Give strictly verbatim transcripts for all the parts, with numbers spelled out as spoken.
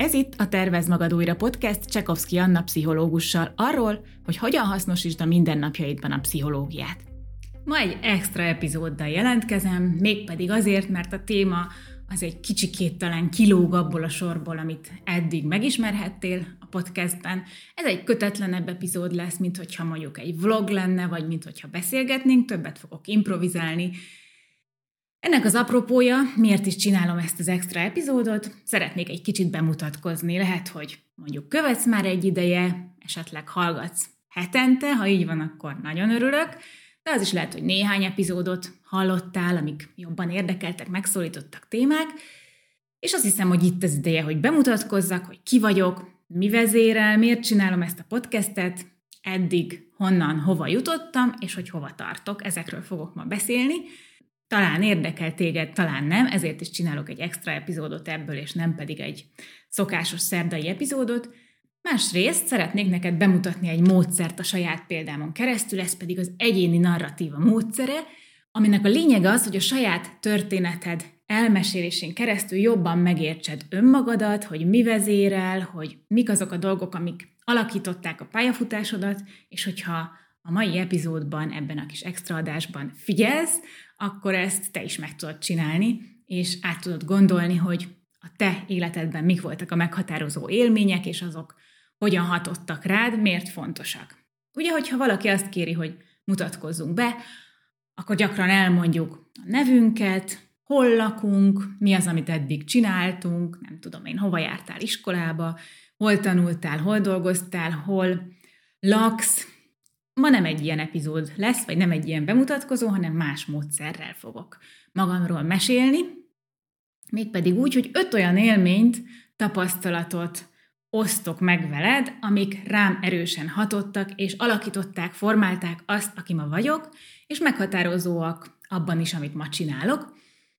Ez itt a Tervezd magad újra podcast Csekovszky Anna pszichológussal arról, hogy hogyan hasznosítsd a mindennapjaidban a pszichológiát. Ma egy extra epizóddal jelentkezem, mégpedig azért, mert a téma az egy kicsikét talán kilóg abból a sorból, amit eddig megismerhettél a podcastben. Ez egy kötetlenebb epizód lesz, mint hogyha mondjuk egy vlog lenne, vagy mint hogyha beszélgetnénk, többet fogok improvizálni. Ennek az apropója, miért is csinálom ezt az extra epizódot, szeretnék egy kicsit bemutatkozni. Lehet, hogy mondjuk követsz már egy ideje, esetleg hallgatsz hetente, ha így van, akkor nagyon örülök, de az is lehet, hogy néhány epizódot hallottál, amik jobban érdekeltek, megszólítottak témák, és azt hiszem, hogy itt az ideje, hogy bemutatkozzak, hogy ki vagyok, mi vezérel, miért csinálom ezt a podcastet, eddig honnan, hova jutottam, és hogy hova tartok, ezekről fogok ma beszélni. Talán érdekel téged, talán nem, ezért is csinálok egy extra epizódot ebből, és nem pedig egy szokásos szerdai epizódot. Másrészt szeretnék neked bemutatni egy módszert a saját példámon keresztül, ez pedig az egyéni narratíva módszere, aminek a lényege az, hogy a saját történeted elmesélésén keresztül jobban megértsed önmagadat, hogy mi vezérel, hogy mik azok a dolgok, amik alakították a pályafutásodat, és hogyha a mai epizódban, ebben a kis extra adásban figyelsz, akkor ezt te is meg tudod csinálni, és át tudod gondolni, hogy a te életedben mik voltak a meghatározó élmények, és azok hogyan hatottak rád, miért fontosak. Ugye, hogyha valaki azt kéri, hogy mutatkozzunk be, akkor gyakran elmondjuk a nevünket, hol lakunk, mi az, amit eddig csináltunk, nem tudom én, hova jártál iskolába, hol tanultál, hol dolgoztál, hol laksz. Ma nem egy ilyen epizód lesz, vagy nem egy ilyen bemutatkozó, hanem más módszerrel fogok magamról mesélni, mégpedig úgy, hogy öt olyan élményt, tapasztalatot osztok meg veled, amik rám erősen hatottak, és alakították, formálták azt, aki ma vagyok, és meghatározóak abban is, amit ma csinálok,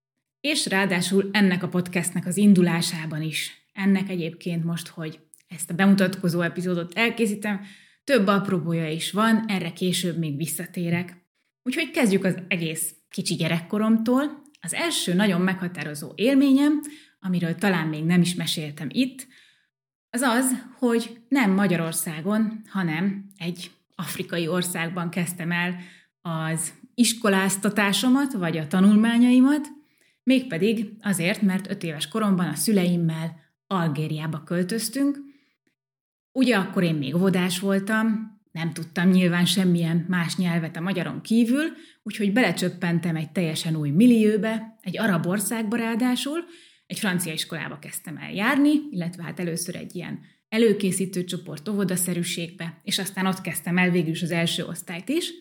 és ráadásul ennek a podcastnek az indulásában is, ennek egyébként most, hogy ezt a bemutatkozó epizódot elkészítem, több apropója is van, erre később még visszatérek. Úgyhogy kezdjük az egész kicsi gyerekkoromtól. Az első nagyon meghatározó élményem, amiről talán még nem is meséltem itt, az az, hogy nem Magyarországon, hanem egy afrikai országban kezdtem el az iskoláztatásomat, vagy a tanulmányaimat, mégpedig azért, mert öt éves koromban a szüleimmel Algériába költöztünk. Ugye akkor én még óvodás voltam, nem tudtam nyilván semmilyen más nyelvet a magyaron kívül, úgyhogy belecsöppentem egy teljesen új millióbe, egy arab országba ráadásul, egy francia iskolába kezdtem el járni, illetve hát először egy ilyen előkészítő csoport óvodaszerűségbe, és aztán ott kezdtem el végül is az első osztályt is.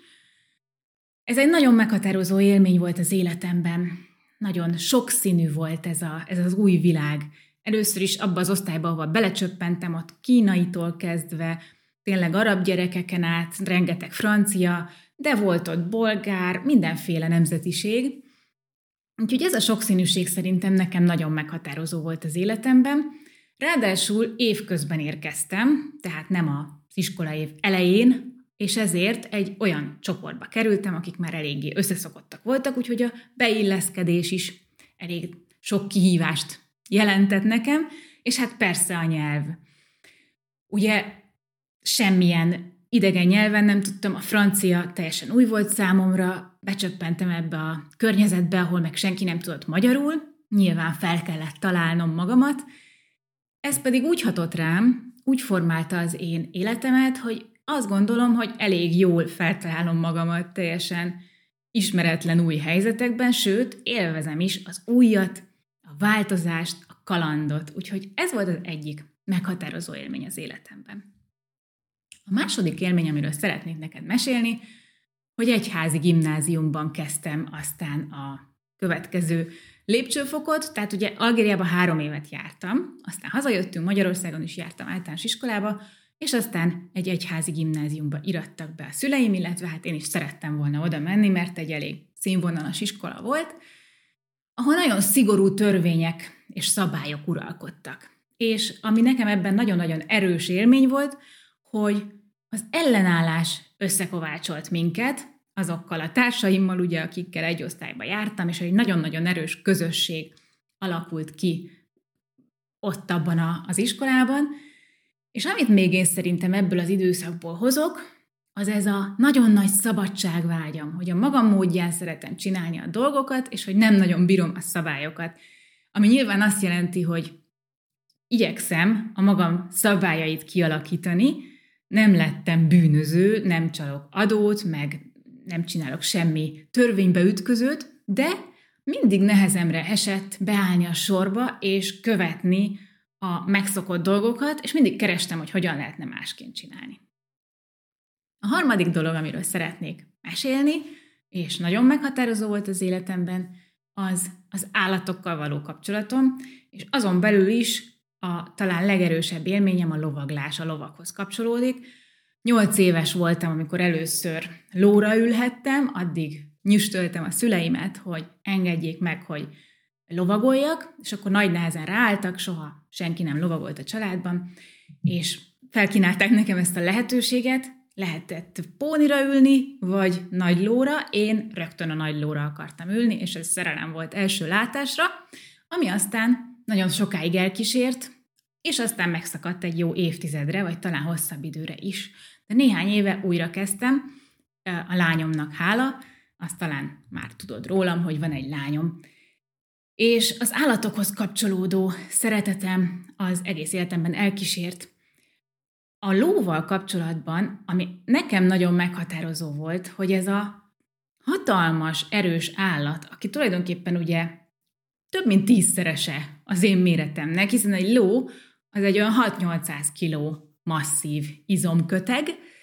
Ez egy nagyon meghatározó élmény volt az életemben, nagyon sokszínű volt ez, a, ez az új világ. Először is abba az osztályba, ahol belecsöppentem, ott kínaitól kezdve, tényleg arab gyerekeken át, rengeteg francia, de volt ott bolgár, mindenféle nemzetiség. Úgyhogy ez a sokszínűség szerintem nekem nagyon meghatározó volt az életemben. Ráadásul évközben érkeztem, tehát nem az iskolaév elején, és ezért egy olyan csoportba kerültem, akik már eléggé összeszokottak voltak, úgyhogy a beilleszkedés is elég sok kihívást jelentett nekem, és hát persze a nyelv. Ugye semmilyen idegen nyelven nem tudtam, a francia teljesen új volt számomra, becsöppentem ebbe a környezetbe, ahol meg senki nem tudott magyarul, nyilván fel kellett találnom magamat, ez pedig úgy hatott rám, úgy formálta az én életemet, hogy azt gondolom, hogy elég jól feltalálom magamat teljesen ismeretlen új helyzetekben, sőt, élvezem is az újat, a változást, a kalandot. Úgyhogy ez volt az egyik meghatározó élmény az életemben. A második élmény, amiről szeretnék neked mesélni, hogy egyházi gimnáziumban kezdtem aztán a következő lépcsőfokot, tehát ugye Algériában három évet jártam, aztán hazajöttünk, Magyarországon is jártam általános iskolába, és aztán egy egyházi gimnáziumba irattak be a szüleim, illetve hát én is szerettem volna oda menni, mert egy elég színvonalas iskola volt, ahol nagyon szigorú törvények és szabályok uralkodtak. És ami nekem ebben nagyon-nagyon erős élmény volt, hogy az ellenállás összekovácsolt minket, azokkal a társaimmal, ugye, akikkel egy osztályba jártam, és egy nagyon-nagyon erős közösség alakult ki ott abban a, az iskolában, és amit még én szerintem ebből az időszakból hozok, az ez a nagyon nagy szabadságvágyam, hogy a magam módján szeretem csinálni a dolgokat, és hogy nem nagyon bírom a szabályokat. Ami nyilván azt jelenti, hogy igyekszem a magam szabályait kialakítani, nem lettem bűnöző, nem csalok adót, meg nem csinálok semmi törvénybe ütközőt, de mindig nehezemre esett beállni a sorba, és követni a megszokott dolgokat, és mindig kerestem, hogy hogyan lehetne másként csinálni. A harmadik dolog, amiről szeretnék mesélni, és nagyon meghatározó volt az életemben, az az állatokkal való kapcsolatom, és azon belül is a talán legerősebb élményem a lovaglás, a lovakhoz kapcsolódik. Nyolc éves voltam, amikor először lóra ülhettem, addig nyüstöltem a szüleimet, hogy engedjék meg, hogy lovagoljak, és akkor nagy nehezen ráálltak, soha senki nem lovagolt a családban, és felkínálták nekem ezt a lehetőséget, lehetett pónira ülni, vagy nagy lóra, én rögtön a nagy lóra akartam ülni, és ez szerelem volt első látásra, ami aztán nagyon sokáig elkísért, és aztán megszakadt egy jó évtizedre, vagy talán hosszabb időre is. De néhány éve újra kezdtem, a lányomnak hála, azt talán már tudod rólam, hogy van egy lányom. És az állatokhoz kapcsolódó szeretetem az egész életemben elkísért. A lóval kapcsolatban, ami nekem nagyon meghatározó volt, hogy ez a hatalmas, erős állat, aki tulajdonképpen ugye több mint tízszerese az én méretemnek, hiszen egy ló az egy olyan hat-nyolcszáz kiló masszív izomköteg,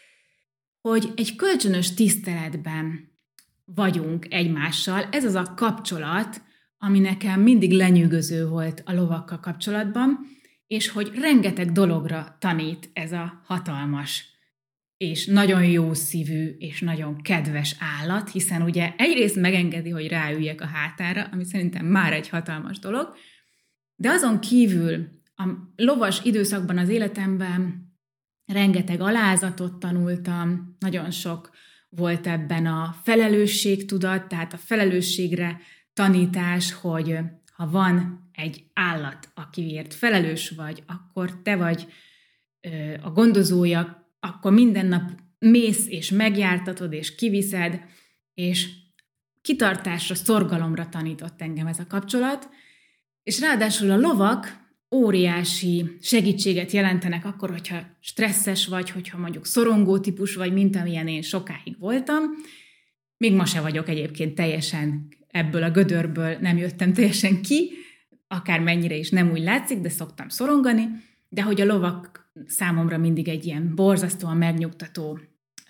hogy egy kölcsönös tiszteletben vagyunk egymással. Ez az a kapcsolat, ami nekem mindig lenyűgöző volt a lovakkal kapcsolatban, és hogy rengeteg dologra tanít ez a hatalmas és nagyon jó szívű és nagyon kedves állat, hiszen ugye egyrészt megengedi, hogy ráüljek a hátára, ami szerintem már egy hatalmas dolog, de azon kívül a lovas időszakban az életemben rengeteg alázatot tanultam, nagyon sok volt ebben a felelősségtudat, tehát a felelősségre tanítás, hogy ha van egy állat, akiért felelős vagy, akkor te vagy ö, a gondozója, akkor minden nap mész és megjártatod és kiviszed, és kitartásra, szorgalomra tanított engem ez a kapcsolat, és ráadásul a lovak óriási segítséget jelentenek akkor, hogyha stresszes vagy, hogyha mondjuk szorongó típus vagy, mint amilyen én sokáig voltam. Még ma se vagyok egyébként teljesen ebből a gödörből, nem jöttem teljesen ki, akármennyire is nem úgy látszik, de szoktam szorongani, de hogy a lovak számomra mindig egy ilyen borzasztóan megnyugtató ö,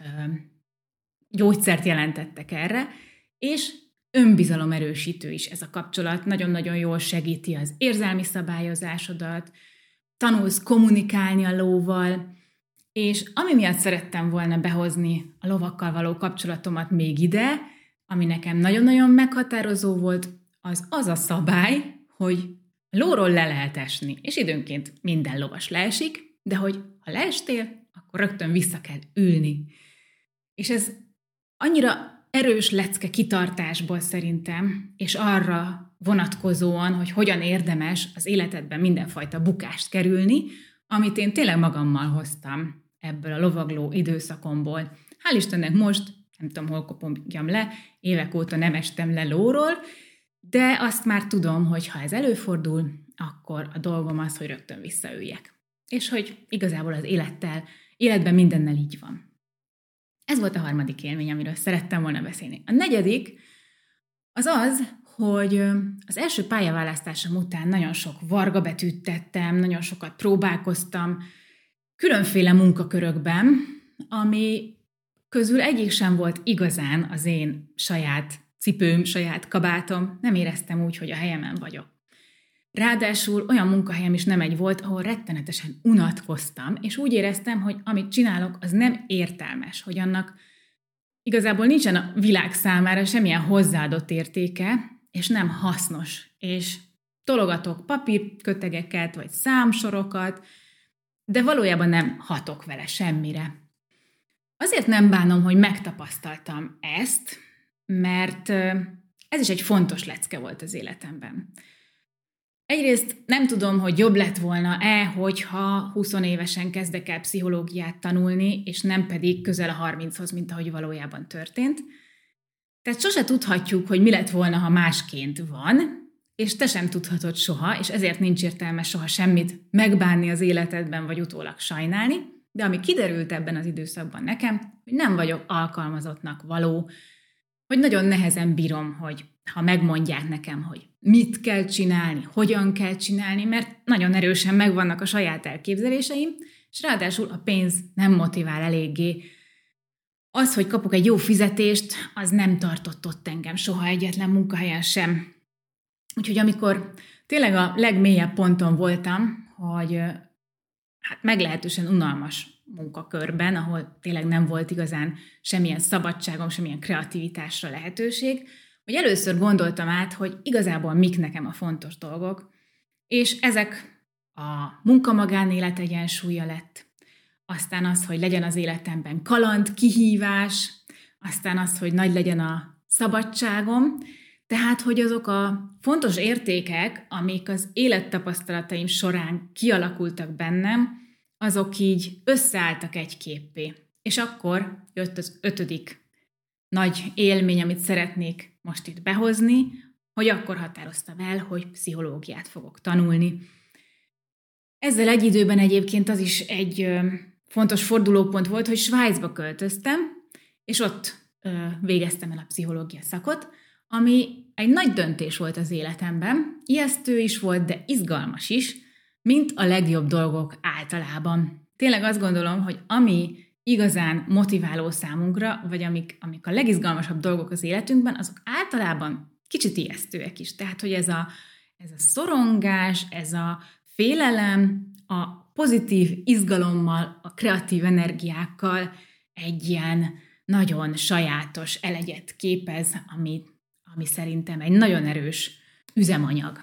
gyógyszert jelentettek erre, és önbizalomerősítő is ez a kapcsolat, nagyon-nagyon jól segíti az érzelmi szabályozásodat, tanulsz kommunikálni a lóval, és ami miatt szerettem volna behozni a lovakkal való kapcsolatomat még ide, ami nekem nagyon-nagyon meghatározó volt, az az a szabály, hogy a lóról le lehet esni, és időnként minden lovas leesik, de hogy ha leestél, akkor rögtön vissza kell ülni. És ez annyira erős lecke kitartásból szerintem, és arra vonatkozóan, hogy hogyan érdemes az életedben mindenfajta bukást kerülni, amit én tényleg magammal hoztam ebből a lovagló időszakomból. Hál' Istennek most, nem tudom, hol kopogljam le, évek óta nem estem le lóról, de azt már tudom, hogy ha ez előfordul, akkor a dolgom az, hogy rögtön visszaüljek. És hogy igazából az élettel, életben mindennel így van. Ez volt a harmadik élmény, amiről szerettem volna beszélni. A negyedik az az, hogy az első pályaválasztásom után nagyon sok varga betűt tettem, nagyon sokat próbálkoztam, különféle munkakörökben, ami közül egyik sem volt igazán az én saját cipőm, saját kabátom, nem éreztem úgy, hogy a helyemen vagyok. Ráadásul olyan munkahelyem is nem egy volt, ahol rettenetesen unatkoztam, és úgy éreztem, hogy amit csinálok, az nem értelmes, hogy annak igazából nincsen a világ számára semmilyen hozzáadott értéke, és nem hasznos, és tologatok papírkötegeket, vagy számsorokat, de valójában nem hatok vele semmire. Azért nem bánom, hogy megtapasztaltam ezt, mert ez is egy fontos lecke volt az életemben. Egyrészt nem tudom, hogy jobb lett volna-e, hogyha húsz évesen kezdek el pszichológiát tanulni, és nem pedig közel a harminchoz, mint ahogy valójában történt. Tehát sose tudhatjuk, hogy mi lett volna, ha másként van, és te sem tudhatod soha, és ezért nincs értelme soha semmit megbánni az életedben, vagy utólag sajnálni, de ami kiderült ebben az időszakban nekem, hogy nem vagyok alkalmazottnak való, hogy nagyon nehezen bírom, hogy ha megmondják nekem, hogy mit kell csinálni, hogyan kell csinálni, mert nagyon erősen megvannak a saját elképzeléseim, és ráadásul a pénz nem motivál eléggé. Az, hogy kapok egy jó fizetést, az nem tartott ott engem soha egyetlen munkahelyen sem. Úgyhogy amikor tényleg a legmélyebb ponton voltam, hogy hát meglehetősen unalmas munkakörben, ahol tényleg nem volt igazán semmilyen szabadságom, semmilyen kreativitásra lehetőség, hogy először gondoltam át, hogy igazából mik nekem a fontos dolgok, és ezek a munka-magánélet egyensúlya lett, aztán az, hogy legyen az életemben kaland, kihívás, aztán az, hogy nagy legyen a szabadságom, tehát, hogy azok a fontos értékek, amik az élettapasztalataim során kialakultak bennem, azok így összeálltak egy képpé. És akkor jött az ötödik nagy élmény, amit szeretnék most itt behozni, hogy akkor határoztam el, hogy pszichológiát fogok tanulni. Ezzel egy időben egyébként az is egy fontos fordulópont volt, hogy Svájcba költöztem, és ott végeztem el a pszichológia szakot, ami egy nagy döntés volt az életemben, ijesztő is volt, de izgalmas is, mint a legjobb dolgok általában. Tényleg azt gondolom, hogy ami igazán motiváló számunkra, vagy amik, amik a legizgalmasabb dolgok az életünkben, azok általában kicsit ijesztőek is. Tehát, hogy ez a, ez a szorongás, ez a félelem, a pozitív izgalommal, a kreatív energiákkal egy ilyen nagyon sajátos elegyet képez, ami, ami szerintem egy nagyon erős üzemanyag.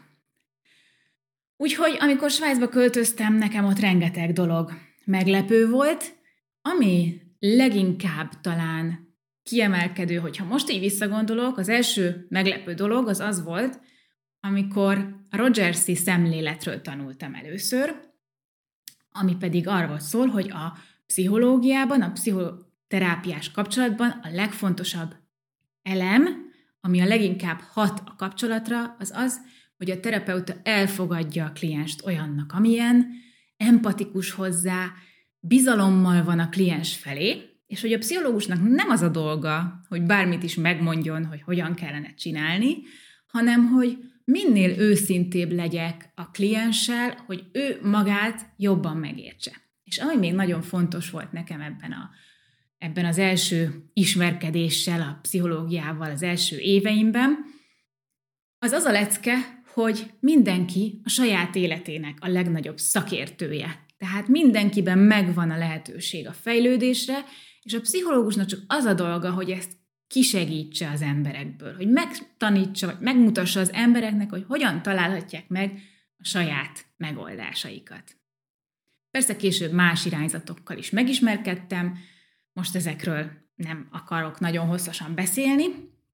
Úgyhogy amikor Svájcba költöztem, nekem ott rengeteg dolog meglepő volt, ami leginkább talán kiemelkedő, hogyha most így visszagondolok, az első meglepő dolog az az volt, amikor a Rogers-i szemléletről tanultam először, ami pedig arról szól, hogy a pszichológiában, a pszichoterápiás kapcsolatban a legfontosabb elem, ami a leginkább hat a kapcsolatra, az az, hogy a terapeuta elfogadja a klienst olyannak, amilyen, empatikus hozzá, bizalommal van a kliens felé, és hogy a pszichológusnak nem az a dolga, hogy bármit is megmondjon, hogy hogyan kellene csinálni, hanem hogy minél őszintébb legyek a klienssel, hogy ő magát jobban megértse. És ami még nagyon fontos volt nekem ebben, a, ebben az első ismerkedéssel, a pszichológiával az első éveimben, az az a lecke, hogy mindenki a saját életének a legnagyobb szakértője. Tehát mindenkiben megvan a lehetőség a fejlődésre, és a pszichológusnak csak az a dolga, hogy ezt kisegítse az emberekből, hogy megtanítsa, vagy megmutassa az embereknek, hogy hogyan találhatják meg a saját megoldásaikat. Persze később más irányzatokkal is megismerkedtem, most ezekről nem akarok nagyon hosszasan beszélni,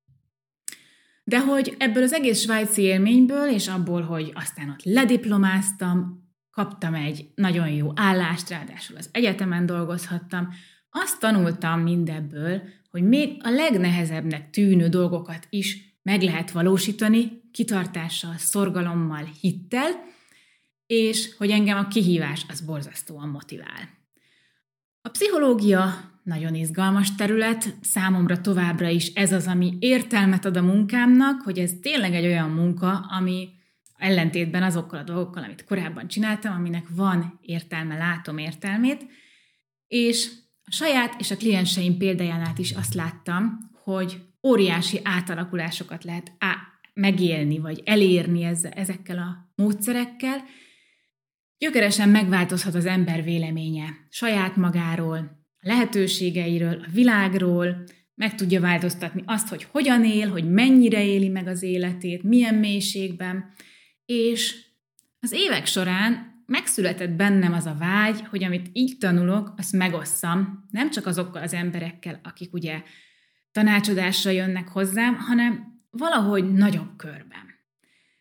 de hogy ebből az egész svájci élményből, és abból, hogy aztán ott lediplomáztam, kaptam egy nagyon jó állást, ráadásul az egyetemen dolgozhattam, azt tanultam mindebből, hogy még a legnehezebbnek tűnő dolgokat is meg lehet valósítani, kitartással, szorgalommal, hittel, és hogy engem a kihívás az borzasztóan motivál. A pszichológia nagyon izgalmas terület, számomra továbbra is ez az, ami értelmet ad a munkámnak, hogy ez tényleg egy olyan munka, ami ellentétben azokkal a dolgokkal, amit korábban csináltam, aminek van értelme, látom értelmét, és a saját és a klienseim példájánál is azt láttam, hogy óriási átalakulásokat lehet á- megélni, vagy elérni ezzel, ezekkel a módszerekkel. Gyökeresen megváltozhat az ember véleménye saját magáról, a lehetőségeiről, a világról, meg tudja változtatni azt, hogy hogyan él, hogy mennyire éli meg az életét, milyen mélységben, és az évek során megszületett bennem az a vágy, hogy amit így tanulok, azt megosszam, nem csak azokkal az emberekkel, akik ugye tanácsadásra jönnek hozzám, hanem valahogy nagyobb körben.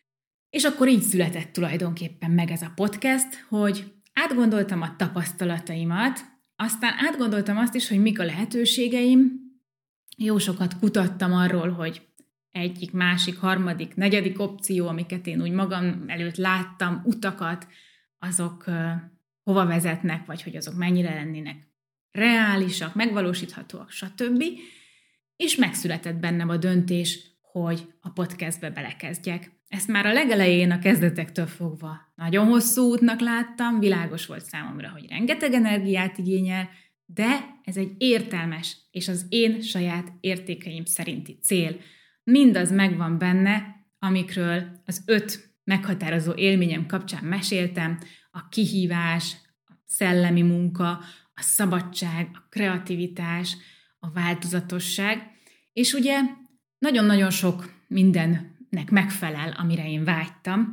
És akkor így született tulajdonképpen meg ez a podcast, hogy átgondoltam a tapasztalataimat, aztán átgondoltam azt is, hogy mik a lehetőségeim. Jó sokat kutattam arról, hogy egyik, másik, harmadik, negyedik opció, amiket én úgy magam előtt láttam, utakat, azok uh, hova vezetnek, vagy hogy azok mennyire lennének reálisak, megvalósíthatóak, stb. És megszületett bennem a döntés, hogy a podcastbe belekezdjek. Ezt már a legelején, a kezdetektől fogva nagyon hosszú útnak láttam, világos volt számomra, hogy rengeteg energiát igényel, de ez egy értelmes és az én saját értékeim szerinti cél. Mindaz megvan benne, amikről az öt meghatározó élményem kapcsán meséltem, a kihívás, a szellemi munka, a szabadság, a kreativitás, a változatosság, és ugye nagyon-nagyon sok mindennek megfelel, amire én vágytam.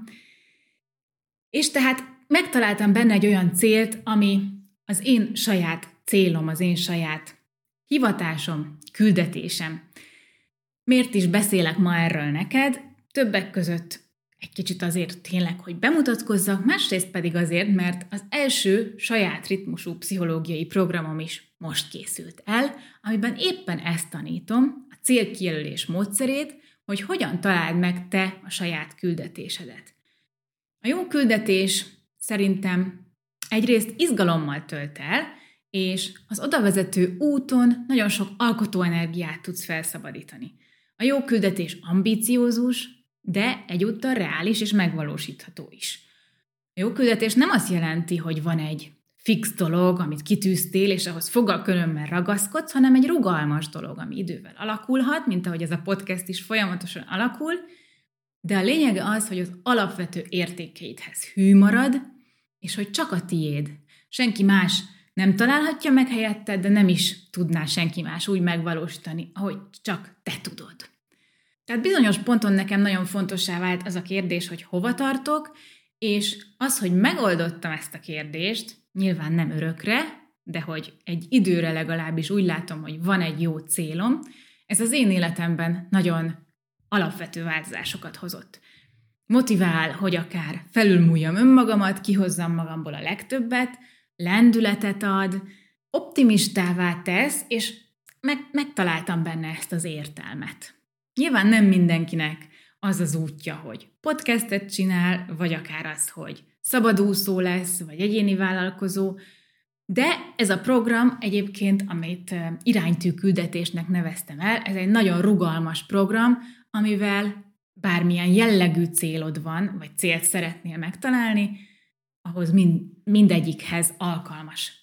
És tehát megtaláltam benne egy olyan célt, ami az én saját célom, az én saját hivatásom, küldetésem. Miért is beszélek ma erről neked? Többek között egy kicsit azért tényleg, hogy bemutatkozzak, másrészt pedig azért, mert az első saját ritmusú pszichológiai programom is most készült el, amiben éppen ezt tanítom, a célkijelölés módszerét, hogy hogyan találd meg te a saját küldetésedet. A jó küldetés szerintem egyrészt izgalommal tölt el, és az odavezető úton nagyon sok alkotóenergiát tudsz felszabadítani. A jó küldetés ambíciózus, de egyúttal reális és megvalósítható is. A jó küldetés nem azt jelenti, hogy van egy fix dolog, amit kitűztél, és ahhoz fogalkörömmel ragaszkodsz, hanem egy rugalmas dolog, ami idővel alakulhat, mint ahogy ez a podcast is folyamatosan alakul, de a lényege az, hogy az alapvető értékeidhez hű marad, és hogy csak a tiéd. Senki más nem találhatja meg helyetted, de nem is tudná senki más úgy megvalósítani, ahogy csak te tudod. Tehát bizonyos ponton nekem nagyon fontossá vált az a kérdés, hogy hova tartok, és az, hogy megoldottam ezt a kérdést, nyilván nem örökre, de hogy egy időre legalábbis úgy látom, hogy van egy jó célom, ez az én életemben nagyon alapvető változásokat hozott. Motivál, hogy akár felülmúljam önmagamat, kihozzam magamból a legtöbbet, lendületet ad, optimistává tesz, és meg, megtaláltam benne ezt az értelmet. Nyilván nem mindenkinek az az útja, hogy podcastet csinál, vagy akár az, hogy szabadúszó lesz, vagy egyéni vállalkozó, de ez a program egyébként, amit iránytű küldetésnek neveztem el, ez egy nagyon rugalmas program, amivel bármilyen jellegű célod van, vagy célt szeretnél megtalálni, ahhoz mind, mindegyikhez alkalmas.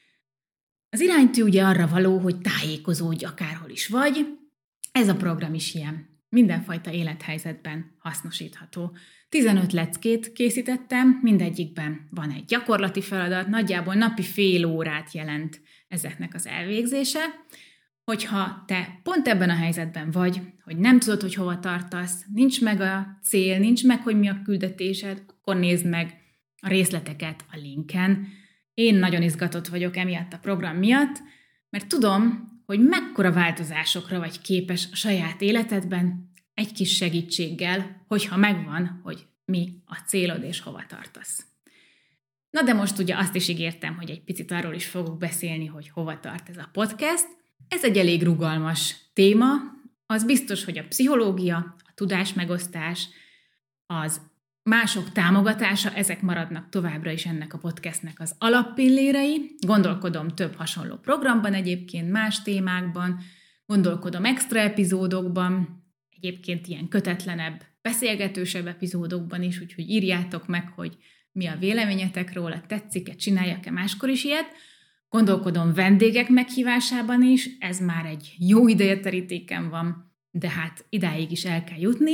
Az iránytű ugye arra való, hogy tájékozódj akárhol is vagy, ez a program is ilyen. Mindenfajta élethelyzetben hasznosítható. tizenöt leckét készítettem, mindegyikben van egy gyakorlati feladat, nagyjából napi fél órát jelent ezeknek az elvégzése. Hogyha te pont ebben a helyzetben vagy, hogy nem tudod, hogy hova tartasz, nincs meg a cél, nincs meg, hogy mi a küldetésed, akkor nézd meg a részleteket a linken. Én nagyon izgatott vagyok emiatt a program miatt, mert tudom, hogy mekkora változásokra vagy képes a saját életedben egy kis segítséggel, hogyha megvan, hogy mi a célod és hova tartasz. Na de most ugye azt is ígértem, hogy egy picit arról is fogok beszélni, hogy hova tart ez a podcast. Ez egy elég rugalmas téma, az biztos, hogy a pszichológia, a tudásmegosztás, az mások támogatása, ezek maradnak továbbra is ennek a podcastnek az alappillérei. Gondolkodom több hasonló programban egyébként, más témákban, gondolkodom extra epizódokban, egyébként ilyen kötetlenebb, beszélgetősebb epizódokban is, úgyhogy írjátok meg, hogy mi a véleményetek róla, tetszik-e, csináljak-e máskor is ilyet. Gondolkodom vendégek meghívásában is, ez már egy jó ideje terítéken van, de hát idáig is el kell jutni.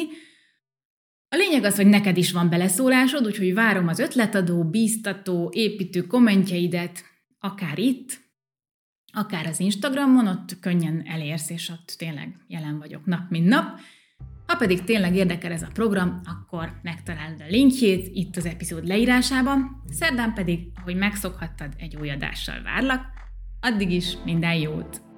A lényeg az, hogy neked is van beleszólásod, úgyhogy várom az ötletadó, bíztató, építő kommentjeidet, akár itt, akár az Instagramon, ott könnyen elérsz, és ott tényleg jelen vagyok nap, mint nap. Ha pedig tényleg érdekel ez a program, akkor megtalálod a linkjét itt az epizód leírásában, szerdán pedig, ahogy megszokhattad, egy új adással várlak. Addig is minden jót!